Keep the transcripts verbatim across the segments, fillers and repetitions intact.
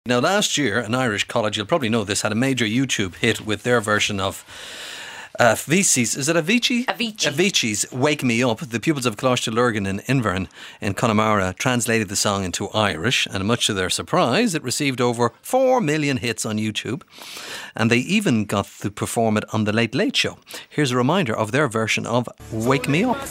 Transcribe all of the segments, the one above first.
Now, last year, an Irish college, you'll probably know this, had a major YouTube hit with their version of uh, Avicii's, is it Avicii? Avicii. Avicii's Wake Me Up. The pupils of Coláiste Lurgan in Invern in Connemara translated the song into Irish, and much to their surprise, it received over four million hits on YouTube. And they even got to perform it on The Late Late Show. Here's a reminder of their version of Wake Me Up.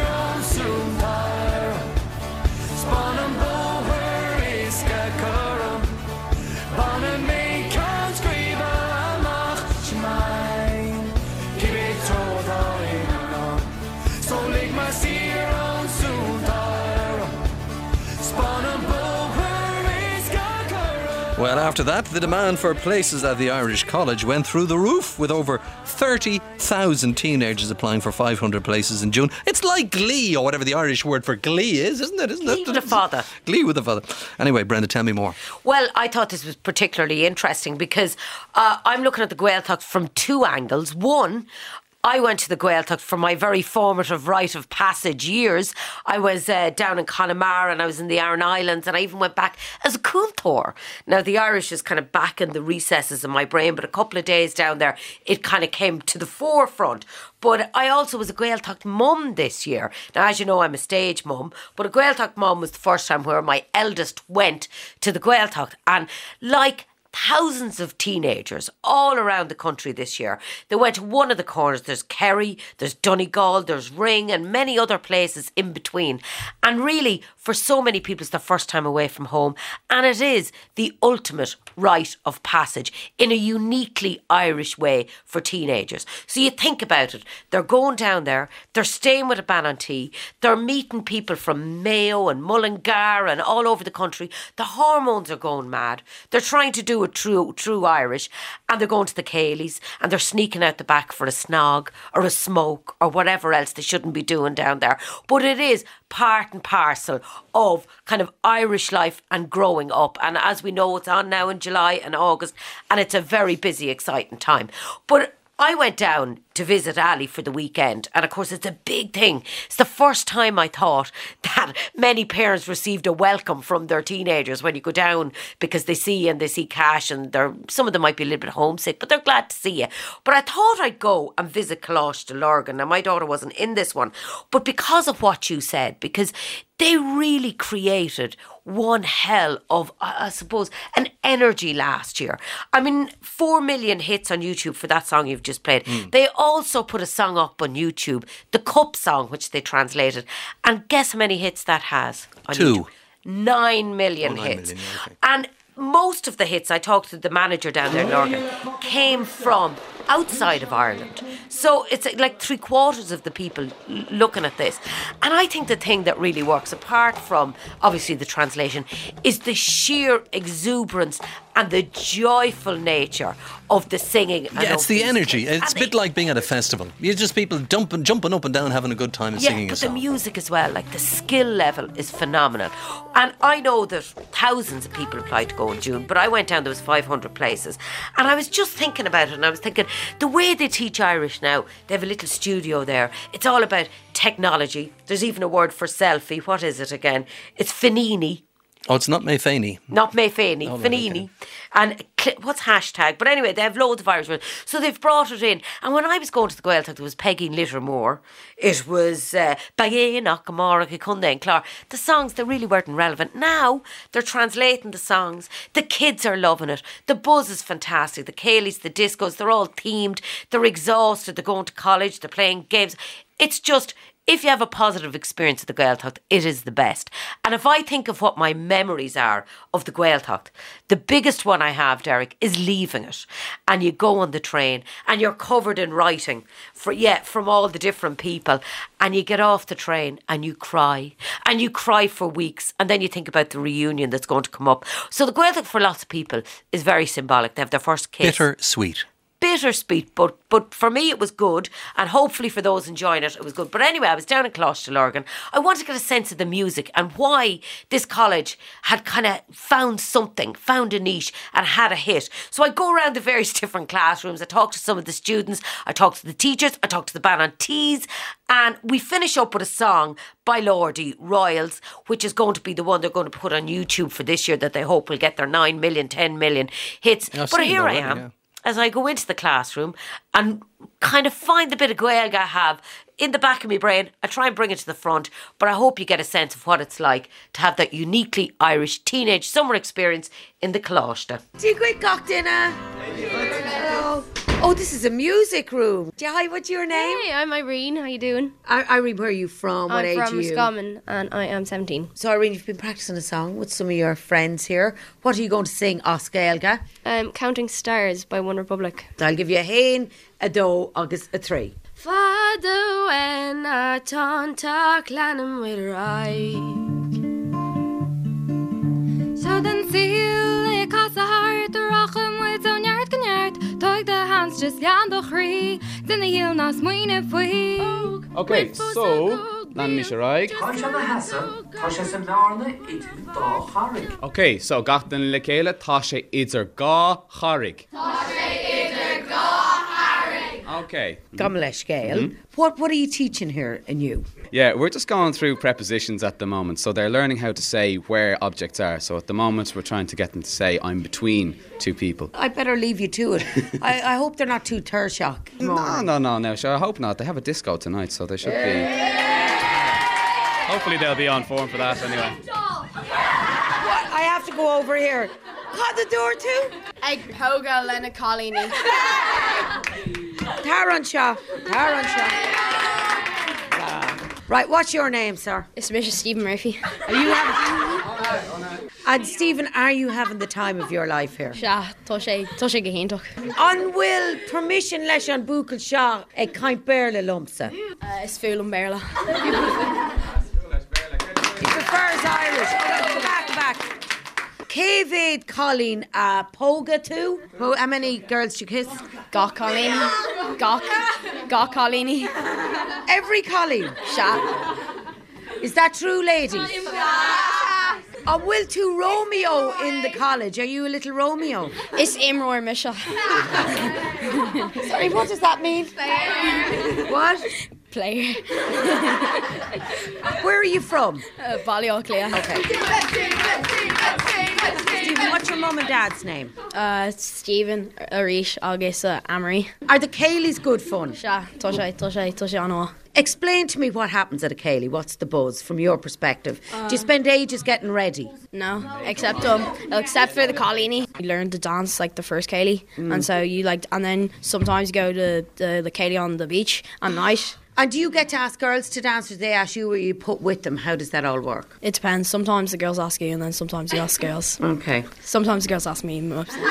Well, after that, the demand for places at the Irish College went through the roof, with over thirty thousand teenagers applying for five hundred places in June. It's like Glee, or whatever the Irish word for Glee is, isn't it? Isn't Glee it? with a father. Glee with a father. Anyway, Brenda, tell me more. Well, I thought this was particularly interesting because uh, I'm looking at the Gaeltacht from two angles. One, I went to the Gaeltacht for my very formative rite of passage years. I was uh, down in Connemara and I was in the Aran Islands, and I even went back as a Cúntóir. Now, the Irish is kind of back in the recesses of my brain, but a couple of days down there, it kind of came to the forefront. But I also was a Gaeltacht mum this year. Now, as you know, I'm a stage mum, but a Gaeltacht mum was the first time where my eldest went to the Gaeltacht. And like thousands of teenagers all around the country this year, they went to one of the corners. There's Kerry, there's Donegal, there's Ring, and many other places in between. And really, for so many people, it's their first time away from home. And it is the ultimate rite of passage in a uniquely Irish way for teenagers. So you think about it. They're going down there, they're staying with a Ballantee, they're meeting people from Mayo and Mullingar and all over the country. The hormones are going mad. They're trying to do it true, true Irish, and they're going to the Céilís and they're sneaking out the back for a snog or a smoke or whatever else they shouldn't be doing down there. But it is part and parcel of kind of Irish life and growing up. And as we know, it's on now in July and August, and it's a very busy, exciting time. But I went down to visit Ali for the weekend, and of course it's a big thing. It's the first time I thought that many parents received a welcome from their teenagers when you go down, because they see you and they see Cash, and they're, some of them might be a little bit homesick, but they're glad to see you. But I thought I'd go and visit Coláiste Lurgan. Now, my daughter wasn't in this one, but because of what you said, because they really created one hell of, I suppose, an energy last year. I mean, four million hits on YouTube for that song you've just played. Mm. They also put a song up on YouTube, the Cup song, which they translated. And guess how many hits that has on Two. YouTube? Nine million oh, nine hits. Million, okay. And most of the hits, I talked to the manager down there in Lurgan, came from outside of Ireland. So it's like three quarters of the people looking at this. And I think the thing that really works, apart from obviously the translation, is the sheer exuberance and the joyful nature of the singing. Yeah, it's the energy. Kids. It's and a bit it, like being at a festival. You're just people jumping, jumping up and down, having a good time and yeah, singing a song. Yeah, but the music as well, like the skill level is phenomenal. And I know that thousands of people applied to go in June, but I went down, there was five hundred places. And I was just thinking about it, and I was thinking, the way they teach Irish now, they have a little studio there. It's all about technology. There's even a word for selfie. What is it again? It's Fanini. Oh, it's not May Faney. Not May Faney, oh, Fanini. Okay. And cl- what's hashtag? But anyway, they have loads of Irish words. So they've brought it in. And when I was going to the Gaeltacht, there was Peggy Littermore. It was Bagé Nakamara Kikunde and Clark. The songs, they really weren't relevant. Now, they're translating the songs. The kids are loving it. The buzz is fantastic. The Céilís, the discos, they're all themed. They're exhausted. They're going to college. They're playing games. It's just, if you have a positive experience of the Gaeltacht, it is the best. And if I think of what my memories are of the Gaeltacht, the biggest one I have, Derek, is leaving it. And you go on the train and you're covered in writing for yeah, from all the different people. And you get off the train and you cry. And you cry for weeks. And then you think about the reunion that's going to come up. So the Gaeltacht for lots of people is very symbolic. They have their first kiss. Bitter sweet. bittersweet, but but for me it was good, and hopefully for those enjoying it, it was good. But anyway, I was down in Coláiste Lurgan. I wanted to get a sense of the music and why this college had kind of found something, found a niche and had a hit. So I go around the various different classrooms, I talk to some of the students, I talk to the teachers, I talk to the band on tees, and we finish up with a song by Lordi, Royals, which is going to be the one they're going to put on YouTube for this year that they hope will get their nine million, ten million hits. I've but seen here already, I am. yeah. As I go into the classroom and kind of find the bit of Gaeilge I have in the back of my brain, I try and bring it to the front, but I hope you get a sense of what it's like to have that uniquely Irish teenage summer experience in the Coláiste. Do you quick cock dinner? Hello. Oh, this is a music room. Hi, what's your name? Hey, I'm Irene. How you doing? I- Irene, where are you from? What I'm age from are you? Roscommon and I am seventeen. So, Irene, you've been practicing a song with some of your friends here. What are you going to sing, Os Gaeilge? Um, Counting Stars by One Republic. I'll give you a hain, a do, agus a three. Fado when a tanta clanim with right. So then seal a casa heart the rochem with on yard can yard. Tug the hands just yan the chree. Then the heel nas moine fui. Okay, so Lan Misharaig. Okay, so Gachtan Lekela Tasha Idzer Ga Harig. Okay. Gamlesh Gael. What what are you teaching here in you? Yeah, we're just going through prepositions at the moment. So they're learning how to say where objects are. So at the moment we're trying to get them to say I'm between two people. I better leave you to it. I, I hope they're not too ter-shock. No, no, no, no. Sure, I hope not. They have a disco tonight, so they should be. Hopefully they'll be on form for that anyway. What? I have to go over here. Cut the door too? Ag Poga Lena Colini. Taran Shaw. Taran Shaw. Right, what's your name, sir? It's Mister Stephen Murphy. Are you having... And Stephen, are you having the time of your life here? Sha, Toshe, Toshe Gahintok. On will permission leis an bucal Shaw a kaint berla lumpsa. Uh, it's Fulham Berla. He prefers Irish. Oh, let's go back, back. Cavid Colleen uh, Poga too. Who, how many girls did you kiss? Gok Colini. Gok. Gok Colini. Every Colleen. Sha. Is that true, ladies? Oh, will two Romeo in the college? Are you a little Romeo? It's Imror Misha. Sorry, what does that mean? What? Player. Where are you from? Uh, Ballyoclea. Okay. Stephen, what's your mum and dad's name? Uh, Stephen, Arish, August, uh, Amory. Are the Cayleys good fun? Sha, Toshe, Toshe, Toshe Anoa. Explain to me what happens at a Cayley. What's the buzz from your perspective? Do you spend ages getting ready? No, except um, except for the Colini. You learn to dance like the first Cayley, mm. and so you like, and then sometimes you go to the, the Cayley on the beach at night. And do you get to ask girls to dance, or do they ask you, or you put with them? How does that all work? It depends. Sometimes the girls ask you, and then sometimes you ask girls. Okay. Sometimes the girls ask me.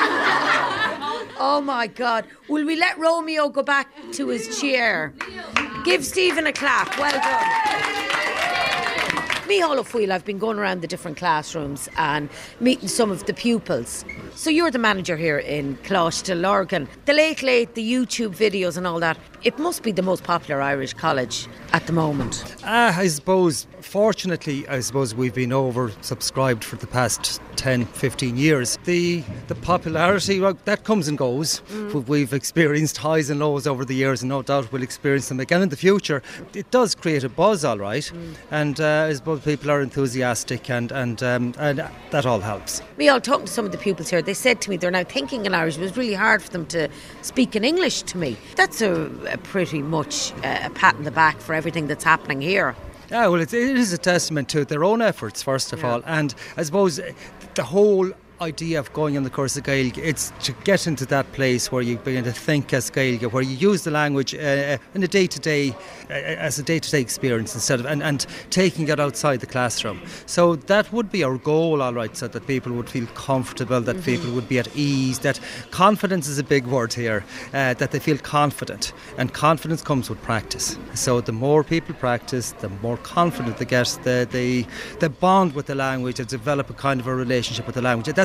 Oh my God. Will we let Romeo go back to his chair? Give Stephen a clap. Well done. Mícheál Ó Fiail, I've been going around the different classrooms and meeting some of the pupils. So you're the manager here in Coláiste Lurgan. The Late Late, the YouTube videos and all that, it must be the most popular Irish college at the moment. Uh, I suppose, fortunately, I suppose we've been oversubscribed for the past ten, fifteen years. The the popularity, well, that comes and goes. Mm. We've experienced highs and lows over the years, and no doubt we'll experience them again in the future. It does create a buzz, all right, mm. and uh, I suppose people are enthusiastic, and, and, um, and that all helps. We all talked to some of the pupils here. They said to me they're now thinking in Irish. It was really hard for them to speak in English to me. That's a, a pretty much uh, a pat on the back for everything that's happening here. Yeah, well, it, it is a testament to their own efforts, first of yeah. all. And I suppose the whole idea of going on the course of Gaeilge, it's to get into that place where you begin to think as Gaeilge, where you use the language uh, in a day-to-day, uh, as a day-to-day experience instead of, and, and taking it outside the classroom. So that would be our goal, all right, so that people would feel comfortable, that mm-hmm. people would be at ease, that confidence is a big word here, uh, that they feel confident, and confidence comes with practice. So the more people practice, the more confident they get, the, the, the bond with the language, they develop a kind of a relationship with the language. That's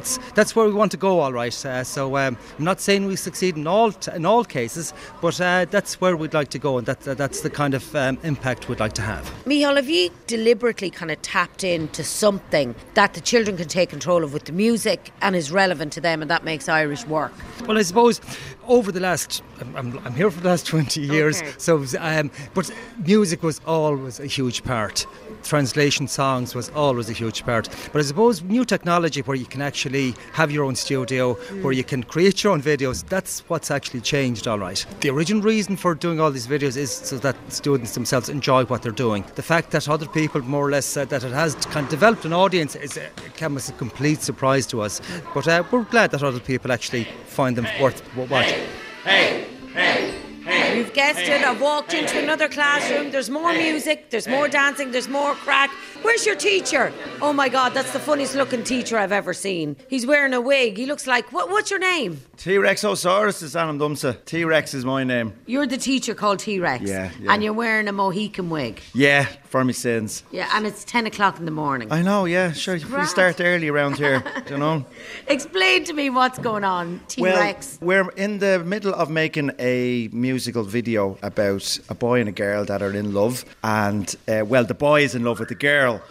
that's that's where we want to go, all right. Uh, so um, I'm not saying we succeed in all t- in all cases, but uh, that's where we'd like to go, and that, that that's the kind of um, impact we'd like to have. Micheál, have you deliberately kind of tapped into something that the children can take control of with the music and is relevant to them, and that makes Irish work? Well, I suppose over the last, I'm, I'm here for the last twenty years, Okay. so um, but music was always a huge part. Translation songs was always a huge part. But I suppose new technology where you can actually have your own studio, mm. where you can create your own videos, that's what's actually changed, all right. The original reason for doing all these videos is so that students themselves enjoy what they're doing. The fact that other people more or less said that it has kind of developed an audience is a, it came as a complete surprise to us. But uh, we're glad that other people actually find them worth watching. Hey, hey, hey. You've guessed it, I've walked into another classroom, there's more music, there's more dancing, there's more crack. Where's your teacher? Oh my God, that's the funniest looking teacher I've ever seen. He's wearing a wig, he looks like, what, what's your name? T-Rexosaurus is Anam Dumsa. T-Rex is my name. You're the teacher called T-Rex. Yeah, yeah. And you're wearing a Mohican wig. Yeah, for me sins. Yeah, and it's ten o'clock in the morning. I know, yeah, sure. We Grand. start early around here, do you know? Explain to me what's going on, T-Rex. Well, we're in the middle of making a musical video about a boy and a girl that are in love. And, uh, well, the boy is in love with the girl.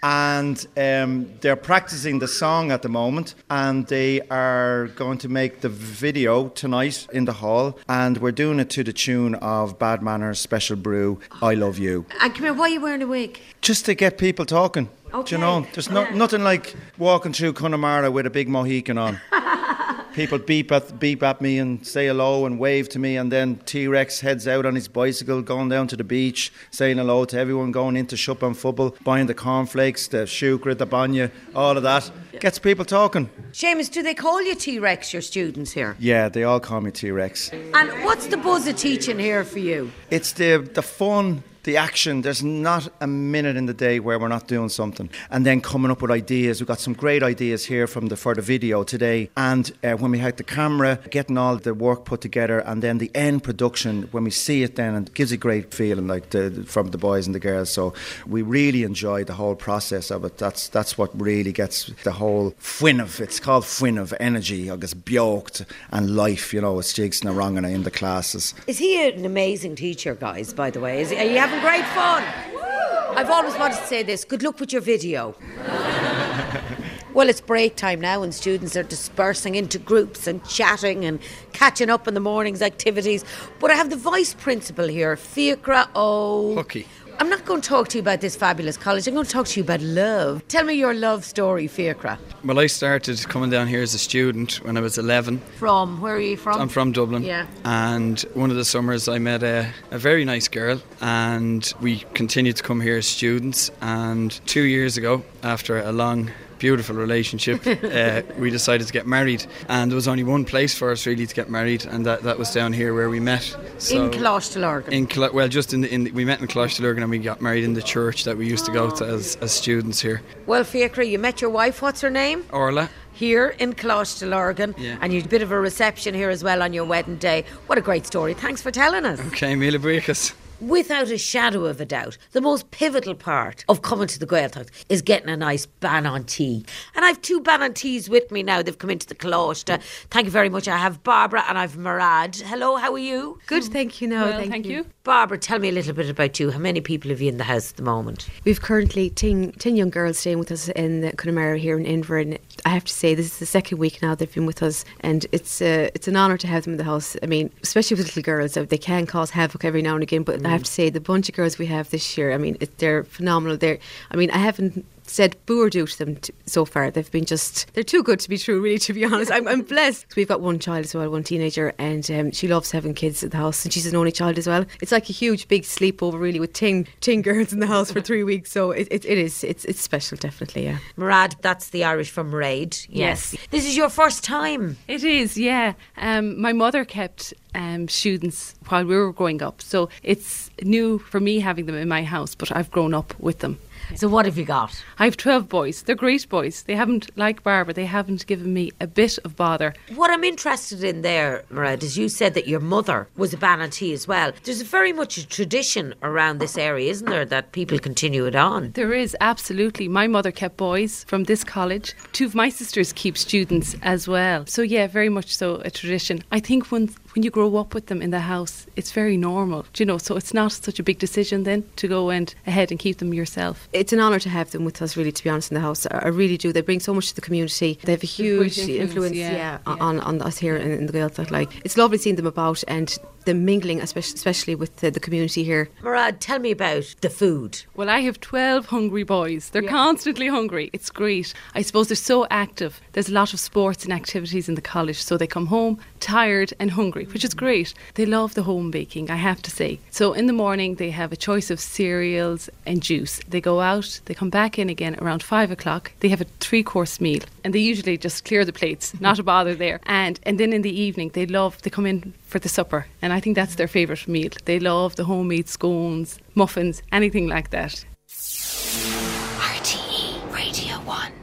And um, they're practicing the song at the moment, and they are going to make the video tonight in the hall, and we're doing it to the tune of Bad Manners Special Brew, I Love You. And come here, why are you wearing a wig? Just to get people talking. Okay. Do you know, there's no, nothing like walking through Connemara with a big Mohican on. People beep at, beep at me and say hello and wave to me, and then T-Rex heads out on his bicycle going down to the beach, saying hello to everyone, going into Shop and Fubble, buying the cornflakes, the shukra, the banya, all of that. Gets people talking. Seamus, do they call you T-Rex, your students here? Yeah, they all call me T-Rex. And what's the buzz of teaching here for you? It's the the fun, the action. There's not a minute in the day where we're not doing something. And then coming up with ideas. We've got some great ideas here from the for the video today. And uh, when we had the camera, getting all the work put together, and then the end production, when we see it then, it gives a great feeling like the, from the boys and the girls. So we really enjoy the whole process of it. That's that's what really gets the whole fwin of, it's called fwin of energy, agus beocht and life, you know, it's jigs na rangana in the classes. Is he an amazing teacher, guys, by the way? Is he, are you having great fun? I've always wanted to say this. Good luck with your video. Well, it's break time now and students are dispersing into groups and chatting and catching up on the morning's activities. But I have the vice principal here, Fiachra O. Lucky. I'm not going to talk to you about this fabulous college. I'm going to talk to you about love. Tell me your love story, Fiachra. Well, I started coming down here as a student when I was eleven. From? Where are you from? I'm from Dublin. Yeah. And one of the summers I met a, a very nice girl, and we continued to come here as students. And two years ago, after a long, beautiful relationship, uh, we decided to get married, and there was only one place for us really to get married, and that, that was down here where we met. So in Colostalorgan. In Cl- well, just in, the, in the, we met in Colostalorgan, and we got married in the church that we used to go to as, as students here. Well, Fiachra, you met your wife. What's her name? Orla. Here in Colostalorgan, Yeah. and you had a bit of a reception here as well on your wedding day. What a great story. Thanks for telling us. Okay, Mila Briacus. Without a shadow of a doubt, the most pivotal part of coming to the Gaeltacht is getting a nice Bannon tea. And I've two Bannon teas with me now. They've come into the Cloister. Thank you very much. I have Barbara and I've Murad. Hello, how are you? Good, thank you. No, Well, thank, thank you. you. Barbara, tell me a little bit about you. How many people have you in the house at the moment? We've currently ten, ten young girls staying with us in the Connemara here in Inver. I have to say, this is the second week now they've been with us, and it's uh, it's an honour to have them in the house. I mean, especially with little girls, they can cause havoc every now and again. But mm. I have to say, the bunch of girls we have this year, I mean, it, they're phenomenal. They're, I mean, I haven't said boo or do to them t- so far. They've been just, they're too good to be true, really, to be honest. I'm, I'm blessed. We've got one child as well, one teenager, and um, she loves having kids at the house, and she's an only child as well. It's like a huge big sleepover, really, with ten, ten girls in the house for three weeks. So it, it, it is, it's it's special, definitely, yeah. Murad, that's the Irish from Mairead. Yes. This is your first time. It is, yeah. Um, my mother kept um, students while we were growing up, so it's new for me having them in my house, but I've grown up with them. So what have you got? I have twelve boys. They're great boys. They haven't, like Barbara, they haven't given me a bit of bother. What I'm interested in there, Mairead, is you said that your mother was a Ballantee as well. There's very much a tradition around this area, isn't there, that people continue it on? There is, absolutely. My mother kept boys from this college. Two of my sisters keep students as well. So yeah, very much so a tradition. I think when when you grow up with them in the house, it's very normal, do you know, so it's not such a big decision then to go and ahead and keep them yourself. It's an honour to have them with us, really, to be honest, in the house. I really do. They bring so much to the community. They have a huge influence, influence, yeah, yeah, yeah. On, on us here in, in the Gaeltacht. Like, it's lovely seeing them about and them mingling, especially, especially with the, the community here. Mairead, tell me about the food. Well, I have twelve hungry boys. They're Yeah. constantly hungry. It's great. I suppose they're so active. There's a lot of sports and activities in the college, so they come home tired and hungry, which is great. They love the home baking, I have to say. So in the morning, they have a choice of cereals and juice. They go out, they come back in again around five o'clock. They have a three-course meal, and they usually just clear the plates, not a bother there. And and then in the evening, they love, they come in for the supper, and I think that's their favourite meal. They love the homemade scones, muffins, anything like that. R T E Radio one.